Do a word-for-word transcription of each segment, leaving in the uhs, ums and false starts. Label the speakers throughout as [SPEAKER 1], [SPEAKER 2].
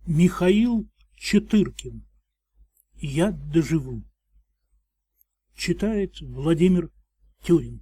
[SPEAKER 1] Михаил Четыркин. Я доживу. Читает Владимир Тюрин.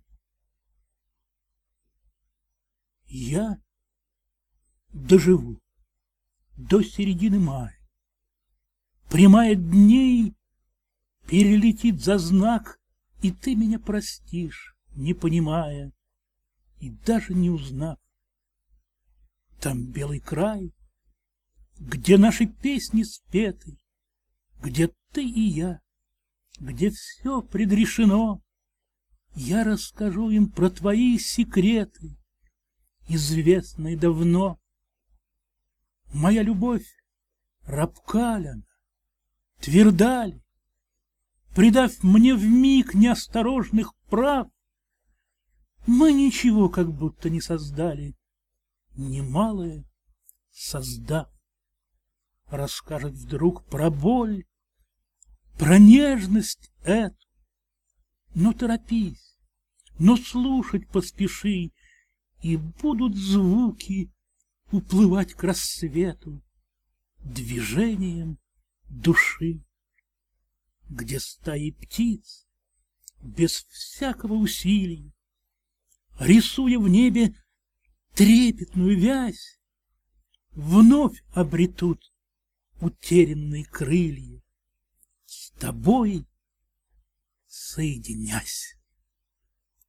[SPEAKER 1] Я доживу до середины мая. Прямая дней перелетит за знак, и ты меня простишь, не понимая и даже не узнав. Там белый край, где наши песни спеты, где ты и я, где все предрешено. Я расскажу им про твои секреты, известные давно. Моя любовь рабка ли она, тверда ли, придав мне вмиг неосторожных прав, мы ничего как будто не создали, немалое создав. Расскажет вдруг про боль, про нежность эту. Но торопись, но слушать поспеши, и будут звуки уплывать к рассвету движением души, где стаи птиц без всякого усилия, рисуя в небе трепетную вязь, вновь обретут утерянные крылья, с тобой соединясь.